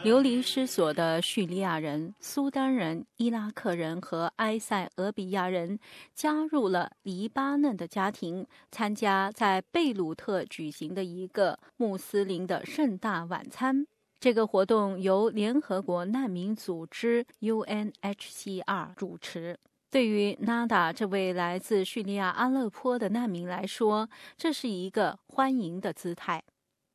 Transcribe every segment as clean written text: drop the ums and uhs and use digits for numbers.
流离失所的叙利亚人、苏丹人、伊拉克人和埃塞俄比亚人加入了黎巴嫩的家庭，参加在贝鲁特举行的一个穆斯林的盛大晚餐。这个活动由联合国难民组织 UNHCR 主持。对于纳达这位来自叙利亚阿勒颇的难民来说，这是一个欢迎的姿态。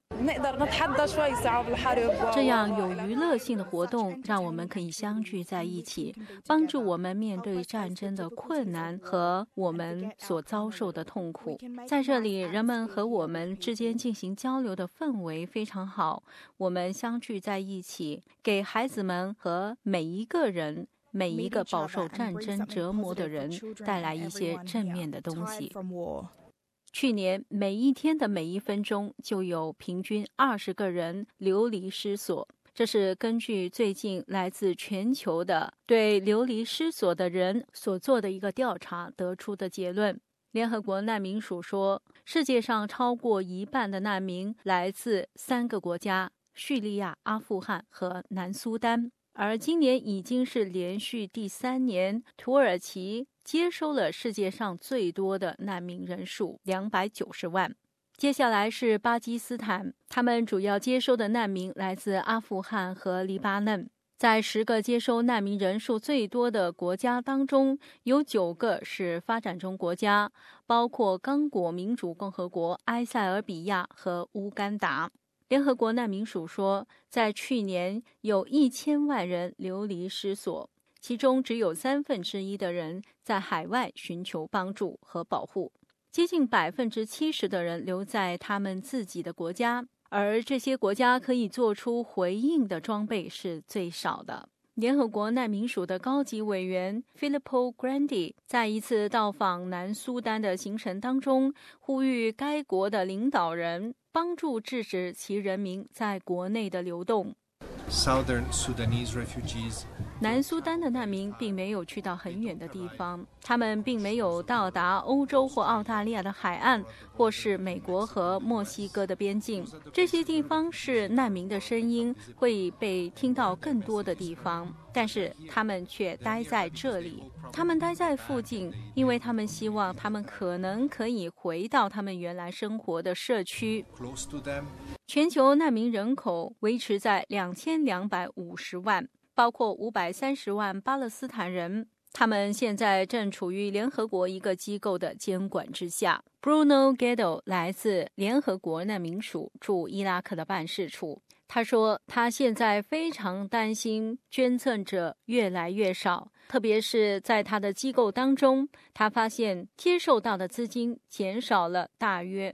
这样有娱乐性的活动让我们可以相聚在一起，帮助我们面对战争的困难和我们所遭受的痛苦。在这里，人们和我们之间进行交流的氛围非常好，我们相聚在一起，给孩子们和每一个人、每一个饱受战争折磨的人带来一些正面的东西。去年每一天的每一分钟就有平均20个人流离失所，这是根据最近来自全球的对流离失所的人所做的一个调查得出的结论。联合国难民署说，世界上超过一半的难民来自3个国家：叙利亚、阿富汗和南苏丹。而今年已经是连续第3年，土耳其接收了世界上最多的难民人数290万。接下来是巴基斯坦，他们主要接收的难民来自阿富汗和黎巴嫩。在10个接收难民人数最多的国家当中，有9个是发展中国家，包括刚果民主共和国、埃塞俄比亚和乌干达。联合国难民署说，在去年有1000万人流离失所，其中只有1/3的人在海外寻求帮助和保护，接近70%的人留在他们自己的国家，而这些国家可以做出回应的装备是最少的。联合国难民署的高级委员 Filippo Grandi 在一次到访南苏丹的行程当中，呼吁该国的领导人帮助制止其人民在国内的流动。南苏丹的难民并没有去到很远的地方，他们并没有到达欧洲或澳大利亚的海岸，或是美国和墨西哥的边境。这些地方是难民的声音会被听到更多的地方，但是他们却待在这里。他们待在附近，因为他们希望他们可能可以回到他们原来生活的社区。全球难民人口维持在2250万，包括530万巴勒斯坦人，他们现在正处于联合国一个机构的监管之下。Bruno Guedo 来自联合国难民署驻伊拉克的办事处，他说他现在非常担心捐赠者越来越少，特别是在他的机构当中，他发现接受到的资金减少了大约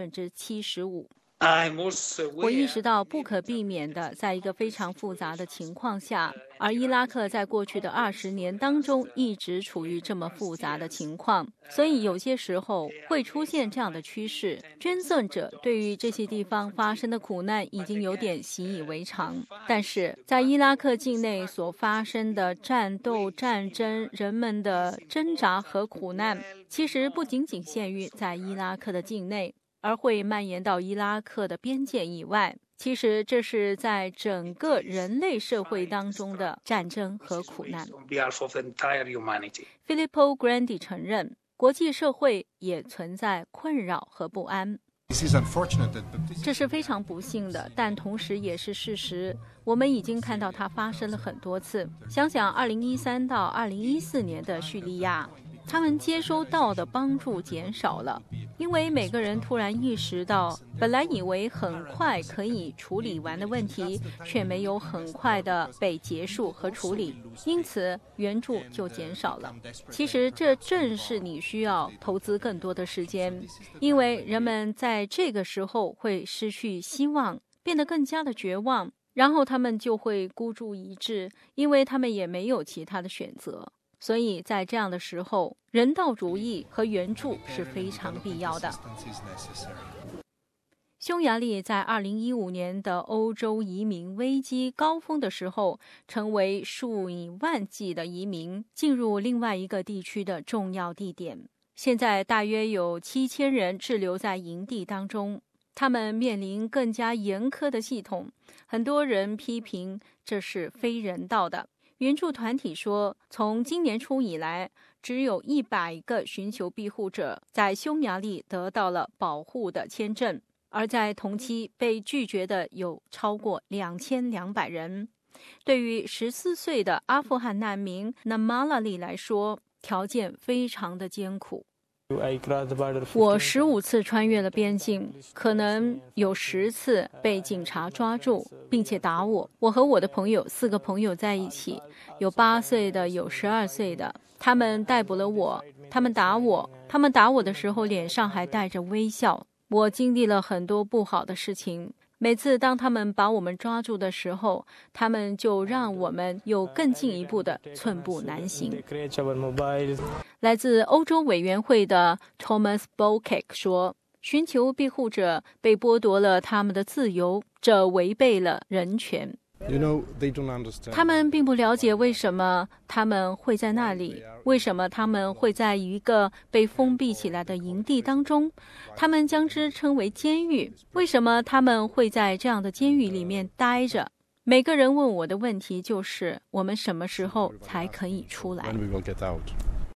75%。我意识到不可避免的，在一个非常复杂的情况下，而伊拉克在过去的20年当中一直处于这么复杂的情况，所以有些时候会出现这样的趋势。捐赠者对于这些地方发生的苦难已经有点习以为常，但是在伊拉克境内所发生的战斗、战争、人们的挣扎和苦难，其实不仅仅限于在伊拉克的境内，而会蔓延到伊拉克的边界以外。其实这是在整个人类社会当中的战争和苦难。Filippo Grandi 承认，国际社会也存在困扰和不安。这是非常不幸的，但同时也是事实。我们已经看到它发生了很多次。想想2013到2014年的叙利亚，他们接收到的帮助减少了，因为每个人突然意识到，本来以为很快可以处理完的问题，却没有很快的被结束和处理，因此援助就减少了。其实这正是你需要投资更多的时间，因为人们在这个时候会失去希望，变得更加的绝望，然后他们就会孤注一掷，因为他们也没有其他的选择。所以在这样的时候，人道主义和援助是非常必要的。匈牙利在2015年的欧洲移民危机高峰的时候，成为数以万计的移民进入另外一个地区的重要地点。现在大约有7000人滞留在营地当中。 他们面临更加严苛的系统，很多人批评这是非人道的。援助团体说，从今年初以来，只有100个寻求庇护者在匈牙利得到了保护的签证，而在同期被拒绝的有超过2200人。对于14岁的阿富汗难民纳马拉里来说，条件非常的艰苦。我15次穿越了边境，可能有10次被警察抓住，并且打我。我和我的朋友4个朋友在一起，有8岁的，有12岁的。他们逮捕了我，他们打我，他们打我的时候脸上还带着微笑。我经历了很多不好的事情。每次当他们把我们抓住的时候，他们就让我们有更进一步的寸步难行。来自欧洲委员会的 Thomas Bolkek 说，寻求庇护者被剥夺了他们的自由，这违背了人权。他们并不了解为什么他们会在那里，为什么他们会在一个被封闭起来的营地当中，他们将之称为监狱，为什么他们会在这样的监狱里面待着。每个人问我的问题就是，我们什么时候才可以出来？